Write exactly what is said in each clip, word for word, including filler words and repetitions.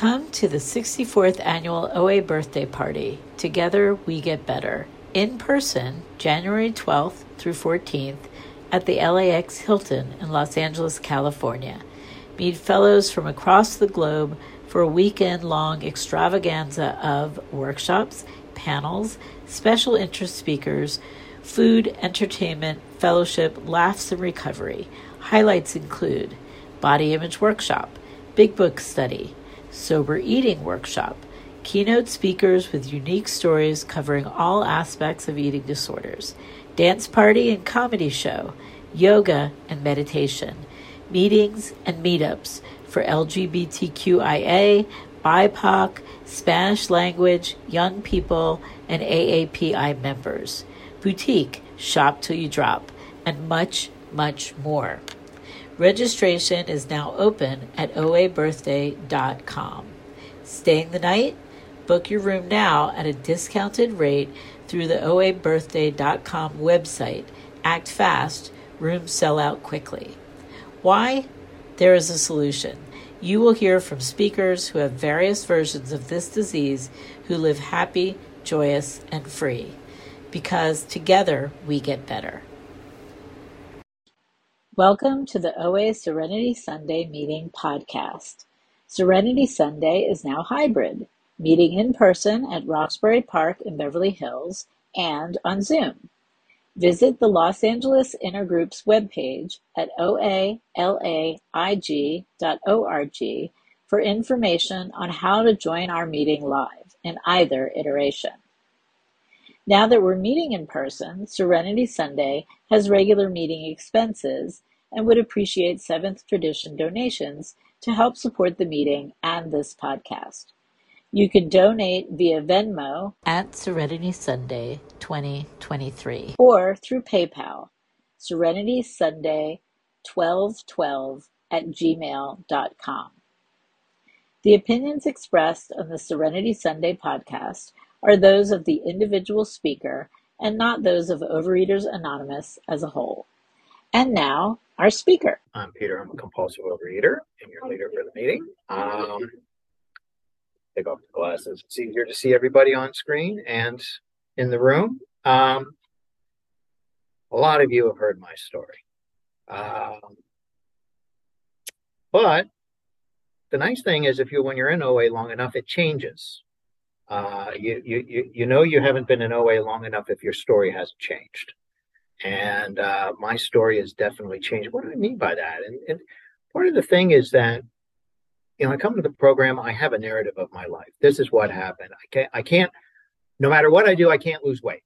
Come to the sixty-fourth Annual O A Birthday Party. Together, we get better. In person, January twelfth through fourteenth, at the L A X Hilton in Los Angeles, California. Meet fellows from across the globe for a weekend-long extravaganza of workshops, panels, special interest speakers, food, entertainment, fellowship, laughs, and recovery. Highlights include body image workshop, big book study, sober eating workshop, keynote speakers with unique stories covering all aspects of eating disorders, dance party and comedy show, yoga and meditation, meetings and meetups for L G B T Q I A, B I P O C, Spanish language, young people, and A A P I members, boutique, shop till you drop, and much, much more. Registration is now open at O A birthday dot com. Staying the night? Book your room now at a discounted rate through the O A birthday dot com website. Act fast, rooms sell out quickly. Why? There is a solution. You will hear from speakers who have various versions of this disease who live happy, joyous, and free. Because together we get better. Welcome to the O A Serenity Sunday Meeting podcast. Serenity Sunday is now hybrid, meeting in person at Roxbury Park in Beverly Hills and on Zoom. Visit the Los Angeles Intergroup's webpage at O A L A I G dot org for information on how to join our meeting live in either iteration. Now that we're meeting in person, Serenity Sunday has regular meeting expenses and would appreciate Seventh Tradition donations to help support the meeting and this podcast. You can donate via Venmo at Serenity Sunday twenty twenty-three or through PayPal, Serenity Sunday twelve twelve at gmail dot com. The opinions expressed on the Serenity Sunday podcast are those of the individual speaker and not those of Overeaters Anonymous as a whole. And now, our speaker. I'm Peter. I'm a compulsive overeater and your leader for the meeting. Um, take off the glasses. It's easier to see everybody on screen and in the room. Um, a lot of you have heard my story. Um, but the nice thing is if you, when you're in O A long enough, it changes. Uh, you, you, you know you haven't been in O A long enough if your story hasn't changed. And uh, my story has definitely changed. What do I mean by that? And, and part of the thing is that, you know, I come to the program, I have a narrative of my life. This is what happened. I can't, I can't, no matter what I do, I can't lose weight.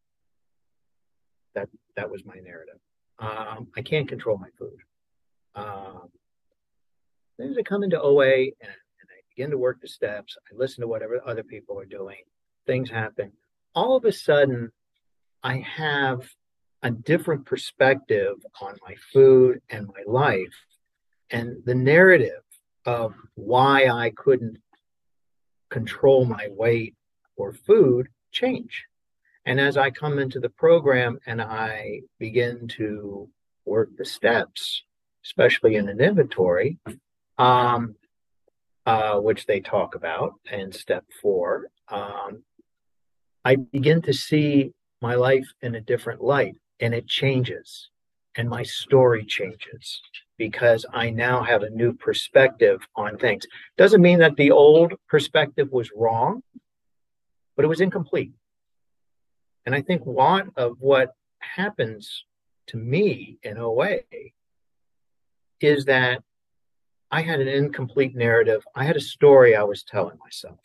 That, that was my narrative. Um, I can't control my food. Um, then as I come into O A and begin to work the steps, I listen to whatever other people are doing, things happen. All of a sudden, I have a different perspective on my food and my life, and the narrative of why I couldn't control my weight or food change. And as I come into the program and I begin to work the steps, especially in an inventory, um, Uh, which they talk about in step four, um, I begin to see my life in a different light, and it changes, and my story changes because I now have a new perspective on things. Doesn't mean that the old perspective was wrong, but it was incomplete. And I think one of what happens to me in O A is that I had an incomplete narrative. I had a story I was telling myself.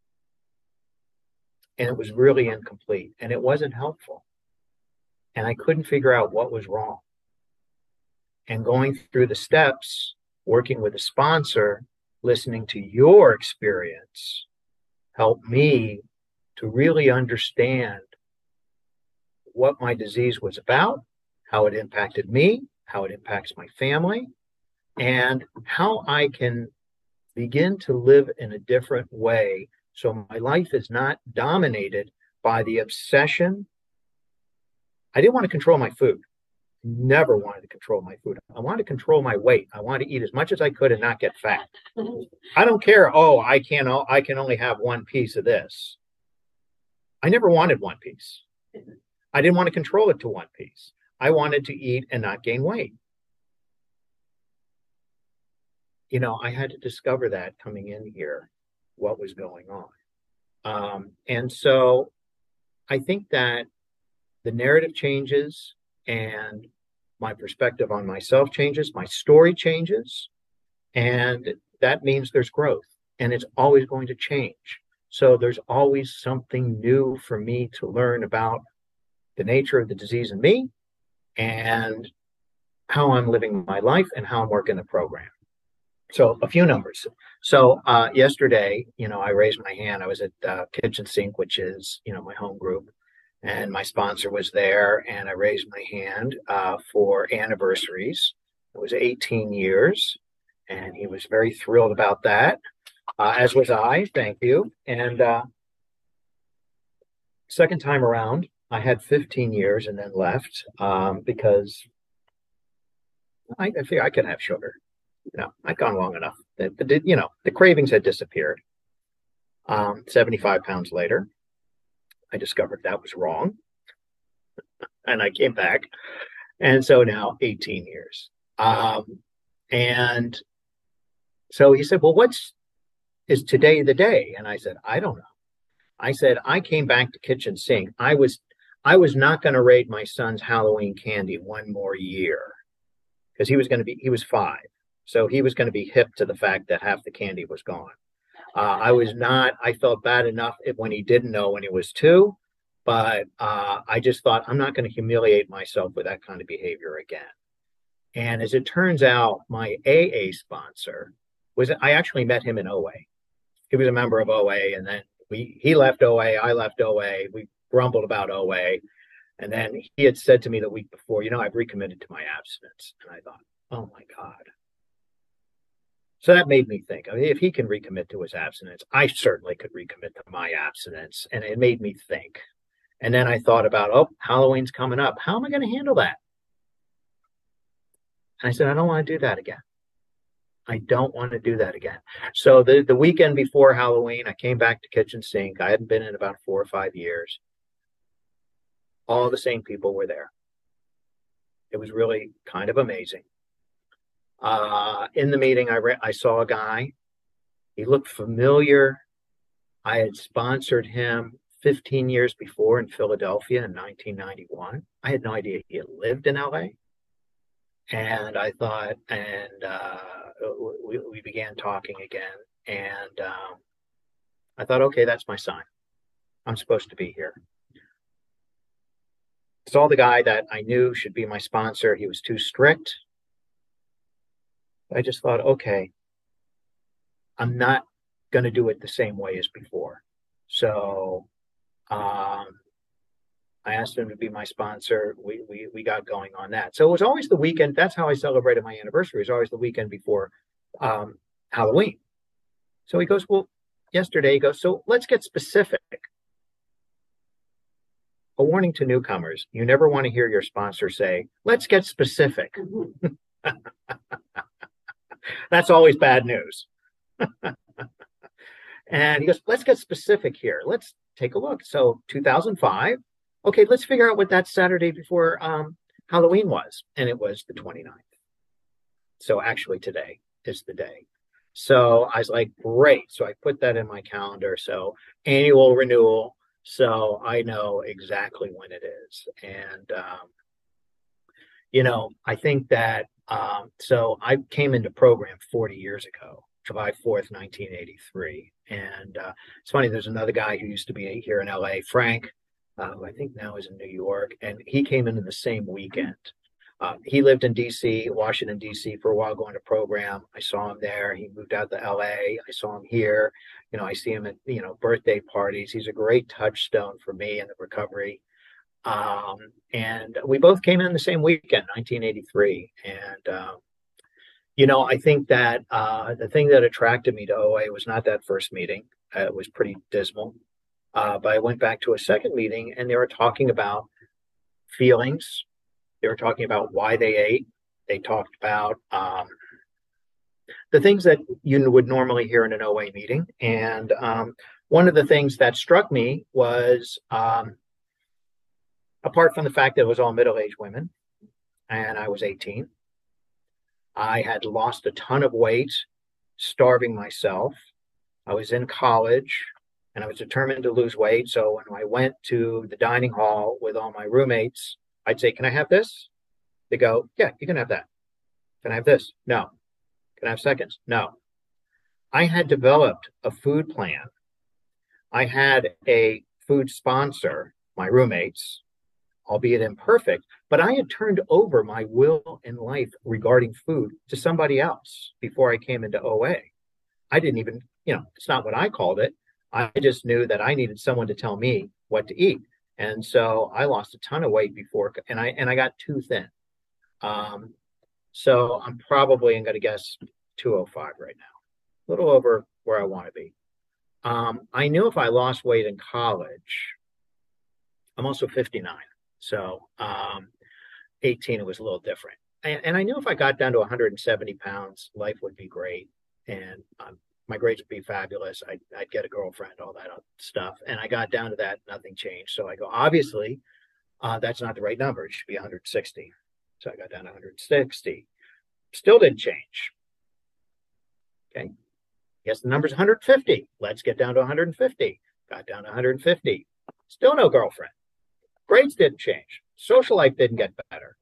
And it was really incomplete. And it wasn't helpful. And I couldn't figure out what was wrong. And going through the steps, working with a sponsor, listening to your experience, helped me to really understand what my disease was about, how it impacted me, how it impacts my family, and how I can begin to live in a different way so my life is not dominated by the obsession. I didn't want to control my food. never wanted to control my food. I wanted to control my weight. I wanted to eat as much as I could and not get fat. I don't care. Oh, I can't. I can only have one piece of this. I never wanted one piece. I didn't want to control it to one piece. I wanted to eat and not gain weight. You know, I had to discover that coming in here, what was going on. Um, and so I think that the narrative changes and my perspective on myself changes, my story changes, and that means there's growth, and it's always going to change. So there's always something new for me to learn about the nature of the disease in me and how I'm living my life and how I'm working the program. So a few numbers. So uh, yesterday, you know, I raised my hand. I was at uh, Kitchen Sink, which is, you know, my home group, and my sponsor was there, and I raised my hand uh, for anniversaries. It was eighteen years, and he was very thrilled about that, uh, as was I. Thank you. And uh, second time around, I had fifteen years and then left um, because I, I figured I could have sugar. You know, I'd gone long enough. The, the, you know, the cravings had disappeared. Um, seventy-five pounds later, I discovered that was wrong. And I came back. And so now eighteen years. Um, and so he said, well, what's, is today the day? And I said, I don't know. I said, I came back to Kitchen Sink. I was, I was not going to raid my son's Halloween candy one more year because he was going to be, he was five. So he was going to be hip to the fact that half the candy was gone. Uh, I was not, I felt bad enough when he didn't know when he was two, but uh, I just thought I'm not going to humiliate myself with that kind of behavior again. And as it turns out, my A A sponsor was, I actually met him in O A. He was a member of O A, and then we, he left O A, I left O A, we grumbled about O A. And then he had said to me the week before, you know, I've recommitted to my abstinence. And I thought, oh my God. So that made me think, I mean, if he can recommit to his abstinence, I certainly could recommit to my abstinence. And it made me think. And then I thought about, oh, Halloween's coming up. How am I going to handle that? And I said, I don't want to do that again. I don't want to do that again. So the, the weekend before Halloween, I came back to Kitchen Sink. I hadn't been in about four or five years. All the same people were there. It was really kind of amazing. Uh, in the meeting, I, re- I saw a guy. He looked familiar. I had sponsored him fifteen years before in Philadelphia in nineteen ninety-one. I had no idea he had lived in L A. And I thought, and uh, we, we began talking again. And um, I thought, okay, that's my sign. I'm supposed to be here. Saw the guy that I knew should be my sponsor. He was too strict. I just thought, okay, I'm not going to do it the same way as before. So um, I asked him to be my sponsor. We, we we got going on that. So it was always the weekend. That's how I celebrated my anniversary. It was always the weekend before um, Halloween. So he goes, well, yesterday, he goes, so let's get specific. A warning to newcomers. You never want to hear your sponsor say, let's get specific. That's always bad news. And he goes, let's get specific here. Let's take a look. So two thousand five. Okay, let's figure out what that Saturday before um, Halloween was. And it was the twenty-ninth. So actually today is the day. So I was like, great. So I put that in my calendar. So annual renewal. So I know exactly when it is. And, um, you know, I think that, um, so I came into program forty years ago, July fourth, nineteen eighty-three. And uh, it's funny, there's another guy who used to be here in L A, Frank, uh, who I think now is in New York, and he came in in the same weekend. Uh, he lived in D C, Washington, D C for a while going to program. I saw him there. He moved out to L A. I saw him here. You know, I see him at, you know, birthday parties. He's a great touchstone for me in the recovery. Um, and we both came in the same weekend, nineteen eighty-three. And, um, you know, I think that uh, the thing that attracted me to O A was not that first meeting. Uh, it was pretty dismal. Uh, but I went back to a second meeting and they were talking about feelings, They were talking about why they ate. They talked about um, the things that you would normally hear in an O A meeting. And um, one of the things that struck me was, um, apart from the fact that it was all middle-aged women, and I was eighteen, I had lost a ton of weight, starving myself. I was in college, and I was determined to lose weight. So when I went to the dining hall with all my roommates, I'd say, "Can I have this?" They go, "Yeah, you can have that." "Can I have this?" "No." "Can I have seconds?" "No." I had developed a food plan. I had a food sponsor, my roommates, albeit imperfect, but I had turned over my will and life regarding food to somebody else before I came into O A. I didn't even, you know, it's not what I called it. I just knew that I needed someone to tell me what to eat. And so I lost a ton of weight before, and I and I got too thin. Um, so I'm probably, I'm going to guess two oh five right now, a little over where I want to be. Um, I knew if I lost weight in college, I'm also fifty-nine. So um, eighteen, it was a little different. And, and I knew if I got down to one hundred seventy pounds, life would be great. And um, my grades would be fabulous. I'd, I'd get a girlfriend, all that stuff. And I got down to that, nothing changed. So I go, obviously, uh, that's not the right number. It should be one hundred sixty. So I got down to one hundred sixty. Still didn't change. Okay. Guess the number's one hundred fifty. Let's get down to one hundred fifty. Got down to one hundred fifty. Still no girlfriend. Grades didn't change. Social life didn't get better.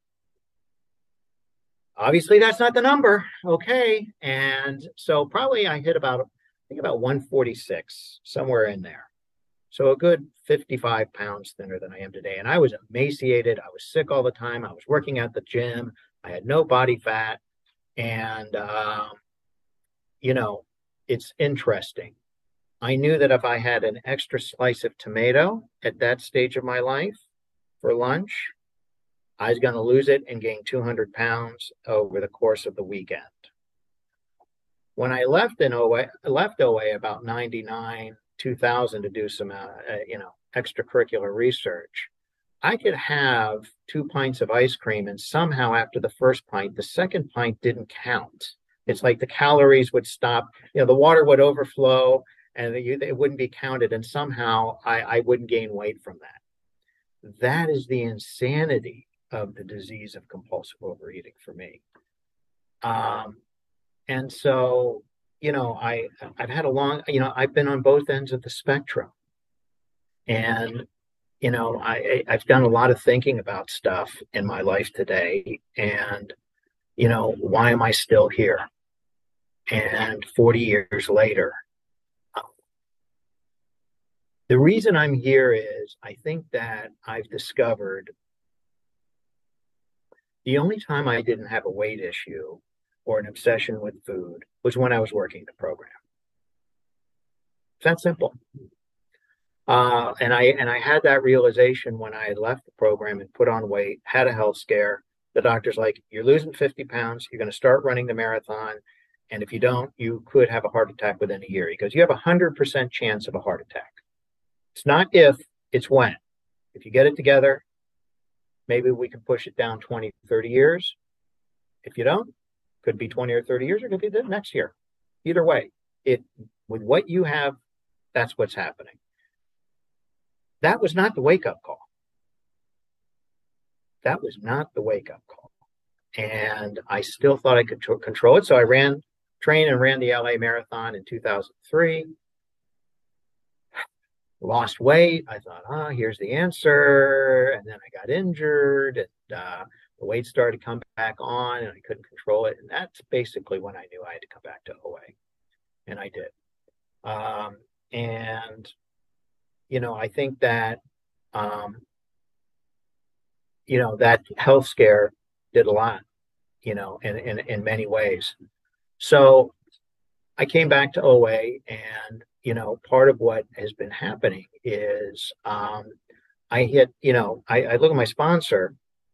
Obviously, that's not the number. Okay. And so probably I hit about, I think about one forty-six, somewhere in there. So a good fifty-five pounds thinner than I am today. And I was emaciated. I was sick all the time. I was working at the gym. I had no body fat. And, um, you know, it's interesting. I knew that if I had an extra slice of tomato at that stage of my life for lunch, I was going to lose it and gain two hundred pounds over the course of the weekend. When I left in O A, left O A about ninety-nine, two thousand to do some, uh, you know, extracurricular research, I could have two pints of ice cream, and somehow after the first pint, the second pint didn't count. It's like the calories would stop, you know, the water would overflow and it wouldn't be counted. And somehow I, I wouldn't gain weight from that. That is the insanity of the disease of compulsive overeating for me. Um, and so, you know, I, I've had a long, you know, I've been on both ends of the spectrum. And, you know, I, I've done a lot of thinking about stuff in my life today. And, you know, why am I still here? And forty years later, the reason I'm here is I think that I've discovered the only time I didn't have a weight issue or an obsession with food was when I was working the program. It's that simple. Uh, and I and I had that realization when I had left the program and put on weight, had a health scare. The doctor's like, "You're losing fifty pounds. You're going to start running the marathon. And if you don't, you could have a heart attack within a year." He goes, "You have a one hundred percent chance of a heart attack. It's not if, it's when. If you get it together, maybe we can push it down twenty, thirty years. If you don't, could be twenty or thirty years, or could be the next year. Either way, it with what you have, that's what's happening." That was not the wake-up call. That was not the wake-up call. And I still thought I could tr- control it. So I ran, trained and ran the L A Marathon in two thousand three. Lost weight. I thought, ah, here's the answer. And then I got injured, and uh, the weight started to come back on, and I couldn't control it. And that's basically when I knew I had to come back to O A. And I did. Um, and, you know, I think that, um, you know, that health scare did a lot, you know, in, in, in many ways. So I came back to O A, and, you know, part of what has been happening is um, I hit, you know, I, I look at my sponsor,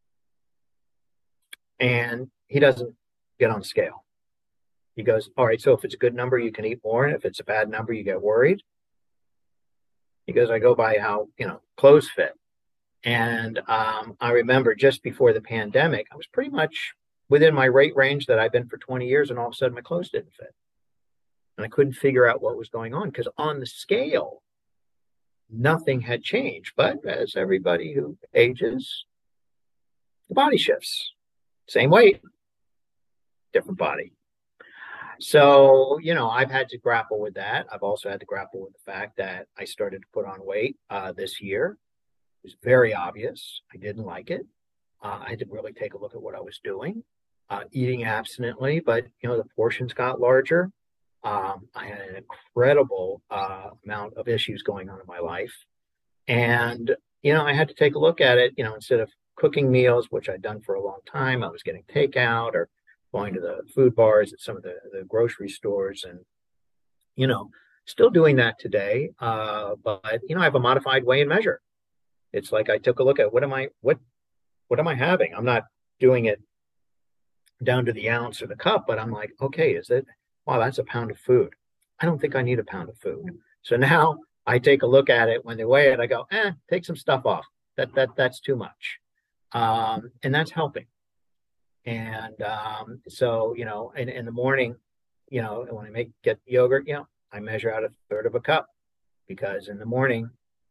and he doesn't get on the scale. He goes, "All right, so if it's a good number, you can eat more. And if it's a bad number, you get worried." He goes, "I go by how, you know, clothes fit." And um, I remember just before the pandemic, I was pretty much within my weight range that I've been for twenty years, and all of a sudden my clothes didn't fit. And I couldn't figure out what was going on because on the scale, nothing had changed. But as everybody who ages, the body shifts. Same weight, different body. So, you know, I've had to grapple with that. I've also had to grapple with the fact that I started to put on weight uh, this year. It was very obvious. I didn't like it. Uh, I had to really take a look at what I was doing, uh, eating abstinently, but, you know, the portions got larger. Um, I had an incredible uh, amount of issues going on in my life. And, you know, I had to take a look at it, you know, instead of cooking meals, which I'd done for a long time, I was getting takeout or going to the food bars at some of the, the grocery stores and, you know, still doing that today. Uh, but, you know, I have a modified weigh and measure. It's like I took a look at what am I, what, what am I having? I'm not doing it down to the ounce or the cup, but I'm like, okay, is it, wow, that's a pound of food. I don't think I need a pound of food. So now I take a look at it when they weigh it. I go, eh, take some stuff off. That, that, that's too much. Um, and that's helping. And um, so, you know, in, in the morning, you know, when I make get yogurt, you know, I measure out a third of a cup because in the morning,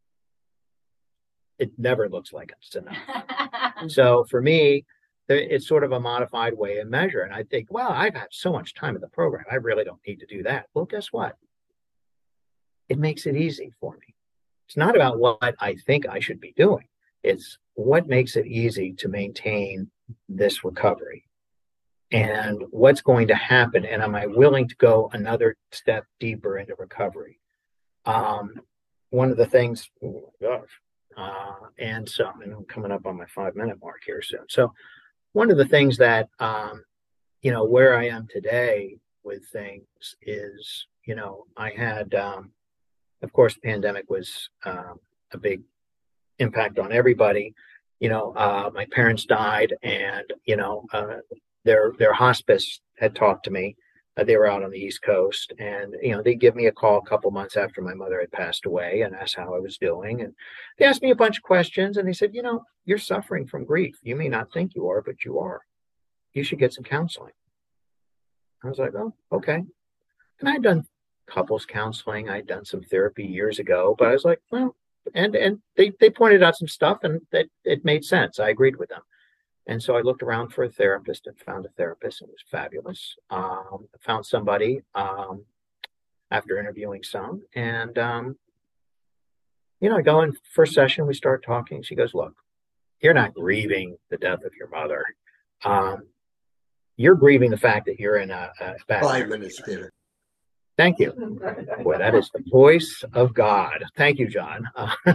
it never looks like it's enough. So for me, it's sort of a modified way of measure. And I think, well, I've had so much time in the program. I really don't need to do that. Well, guess what? It makes it easy for me. It's not about what I think I should be doing. It's what makes it easy to maintain this recovery and what's going to happen. And am I willing to go another step deeper into recovery? Um, one of the things, oh gosh, uh, and so and I'm coming up on my five minute mark here soon. So one of the things that, um, you know, where I am today with things is, you know, I had, um, of course, the pandemic was um, a big impact on everybody. You know, uh, my parents died, and you know, uh, their their hospice had talked to me. Uh, they were out on the East Coast, and you know, they give me a call a couple months after my mother had passed away, and asked how I was doing. And they asked me a bunch of questions, and they said, you know, you're suffering from grief. You may not think you are, but you are. You should get some counseling. I was like, oh, okay. And I'd done couples counseling. I'd done some therapy years ago, but I was like, well. And and they, they pointed out some stuff and that it made sense. I agreed with them. And so I looked around for a therapist and found a therapist. It was fabulous. Um, found somebody um, after interviewing some. And, um, you know, I go in first session, we start talking. She goes, look, you're not grieving the death of your mother. Um, you're grieving the fact that you're in a, a bad Five minutes, Peter. Thank you. Boy, that is the voice of God. Thank you, John.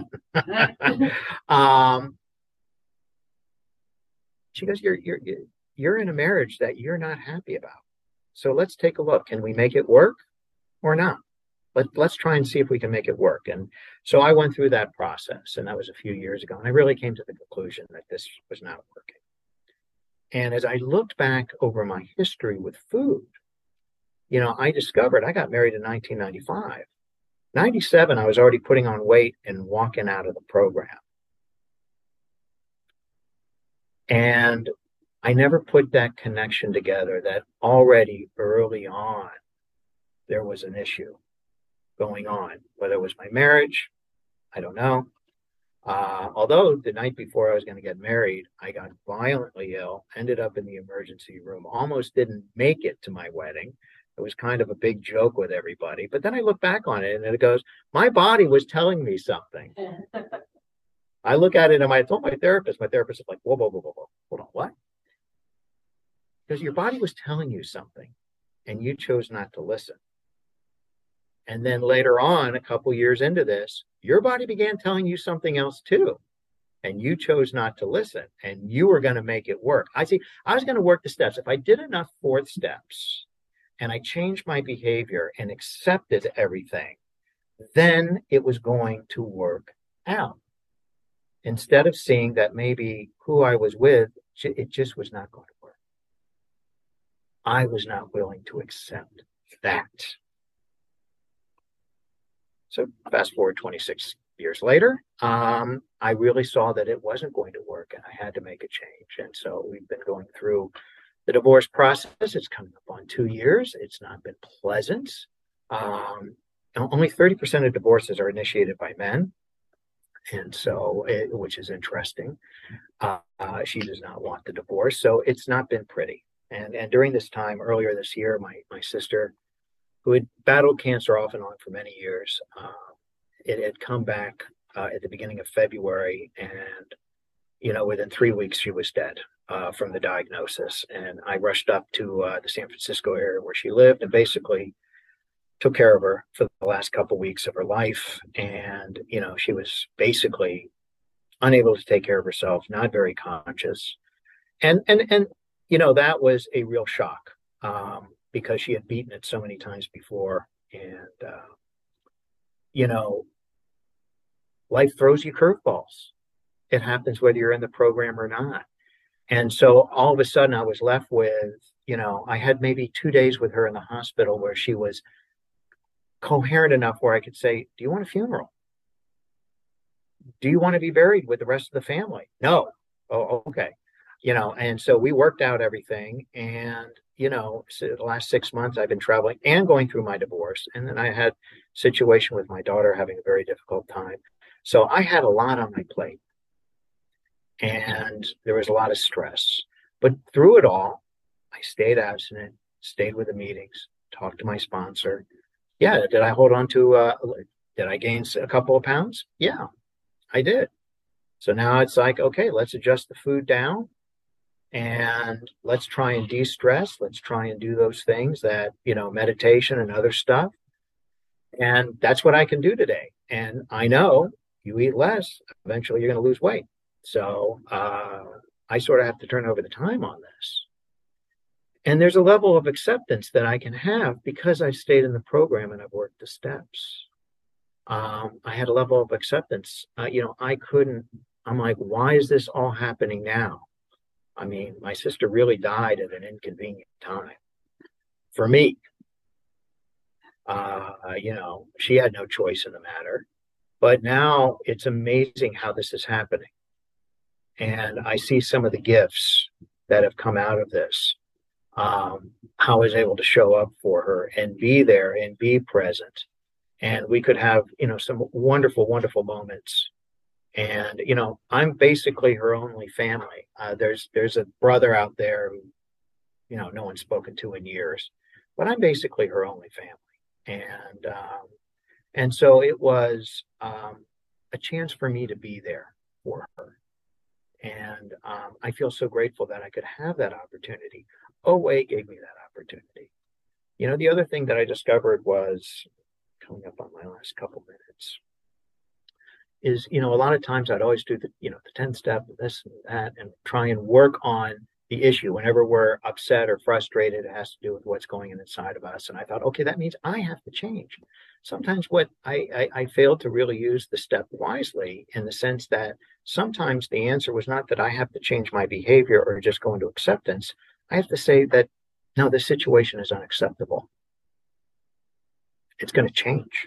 um, she goes, you're, you're, you're in a marriage that you're not happy about. So let's take a look. Can we make it work or not? Let, let's try and see if we can make it work. And so I went through that process, and that was a few years ago. And I really came to the conclusion that this was not working. And as I looked back over my history with food, you know, I discovered I got married in nineteen ninety-five. ninety-seven, I was already putting on weight and walking out of the program. And I never put that connection together that already early on there was an issue going on. Whether it was my marriage, I don't know. Uh, although the night before I was going to get married, I got violently ill, ended up in the emergency room, almost didn't make it to my wedding. It was kind of a big joke with everybody. But then I look back on it and it goes, my body was telling me something. I look at it and I told my therapist, my therapist is like, whoa, whoa, whoa, whoa, whoa, hold on, what? Because your body was telling you something and you chose not to listen. And then later on, a couple years into this, your body began telling you something else too. And you chose not to listen and you were going to make it work. I see, I was going to work the steps. If I did enough fourth steps, and I changed my behavior and accepted everything, then it was going to work out. Instead of seeing that maybe who I was with, it just was not going to work. I was not willing to accept that. So fast forward twenty-six years later, um, I really saw that it wasn't going to work and I had to make a change. And so we've been going through the divorce process. It's coming up on two years. It's not been pleasant. Um, only thirty percent of divorces are initiated by men. And so, it, which is interesting. Uh, uh, she does not want the divorce. So it's not been pretty. And, and during this time, earlier this year, my, my sister, who had battled cancer off and on for many years, uh, it had come back uh, at the beginning of February. And, you know, within three weeks, she was dead uh, from the diagnosis. And I rushed up to uh, the San Francisco area where she lived and basically took care of her for the last couple of weeks of her life. And, you know, she was basically unable to take care of herself, not very conscious. And, and, and, you know, that was a real shock um, because she had beaten it so many times before. And, uh, you know, life throws you curveballs. It happens whether you're in the program or not. And so all of a sudden I was left with, you know, I had maybe two days with her in the hospital where she was coherent enough where I could say, do you want a funeral? Do you want to be buried with the rest of the family? No. Oh, okay. You know, and so we worked out everything. And, you know, so the last six months I've been traveling and going through my divorce. And then I had a situation with my daughter having a very difficult time. So I had a lot on my plate. And there was a lot of stress. But through it all, I stayed abstinent, stayed with the meetings, talked to my sponsor. Yeah, did I hold on to, uh, did I gain a couple of pounds? Yeah, I did. So now it's like, okay, let's adjust the food down and let's try and de-stress. Let's try and do those things that, you know, meditation and other stuff. And that's what I can do today. And I know you eat less, eventually you're going to lose weight. So uh, I sort of have to turn over the time on this. And there's a level of acceptance that I can have because I've stayed in the program and I've worked the steps. Um, I had a level of acceptance. Uh, you know, I couldn't, I'm like, why is this all happening now? I mean, my sister really died at an inconvenient time for me. Uh, you know, she had no choice in the matter. But now it's amazing how this is happening. And I see some of the gifts that have come out of this. Um, how I was able to show up for her and be there and be present. And we could have, you know, some wonderful, wonderful moments. And, you know, I'm basically her only family. Uh, there's there's a brother out there who, you know, no one's spoken to in years, but I'm basically her only family. And um, and so it was um, a chance for me to be there for her. And um, I feel so grateful that I could have that opportunity. O A gave me that opportunity. You know, the other thing that I discovered was, coming up on my last couple minutes, is, you know, a lot of times I'd always do the, you know, the ten step, this and that, and try and work on the issue. Whenever we're upset or frustrated, it has to do with what's going on inside of us. And I thought, okay, that means I have to change. Sometimes what I, I, I failed to really use the step wisely, in the sense that sometimes the answer was not that I have to change my behavior or just go into acceptance. I have to say that, no, this situation is unacceptable. It's going to change.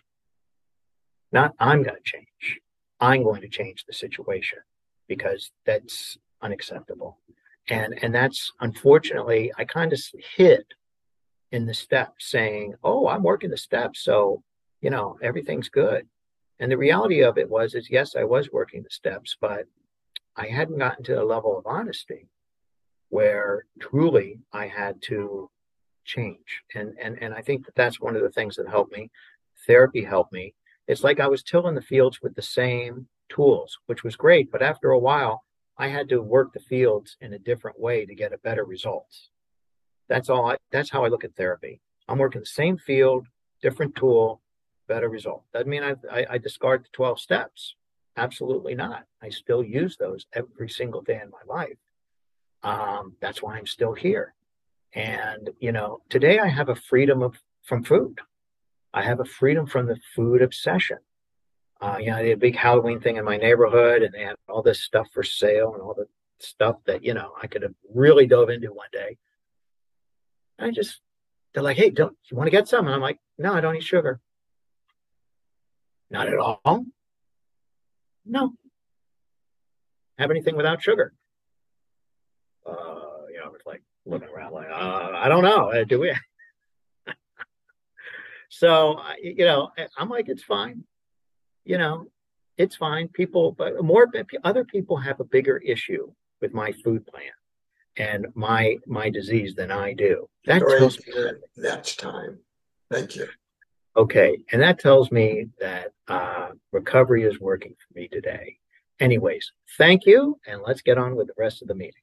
Not I'm going to change. I'm going to change the situation because that's unacceptable. And and that's, unfortunately, I kind of hid in the steps saying, oh, I'm working the steps, so, you know, everything's good. And the reality of it was, is yes, I was working the steps, but I hadn't gotten to a level of honesty where truly I had to change. And, and, and I think that that's one of the things that helped me. Therapy helped me. It's like I was tilling the fields with the same tools, which was great. But after a while, I had to work the fields in a different way to get a better result. That's all. I, that's how I look at therapy. I'm working the same field, different tool, better result. Doesn't mean I, I, I discard the twelve steps. Absolutely not. I still use those every single day in my life. Um, that's why I'm still here. And, you know, today I have a freedom of from food. I have a freedom from the food obsession. Uh, you know, they had a big Halloween thing in my neighborhood, and they had all this stuff for sale and all the stuff that, you know, I could have really dove into one day. I just, they're like, hey, don't you want to get some? And I'm like, no, I don't eat sugar. Not at all. No. Have anything without sugar? Uh, you know, it's like looking around like, uh, I don't know. Uh, do we? So, you know, I'm like, it's fine. You know, it's fine. People, but more other people have a bigger issue with my food plan and my my disease than I do. That Great. tells me Next time. Thank you. Okay, and that tells me that uh, recovery is working for me today. Anyways, thank you, and let's get on with the rest of the meeting.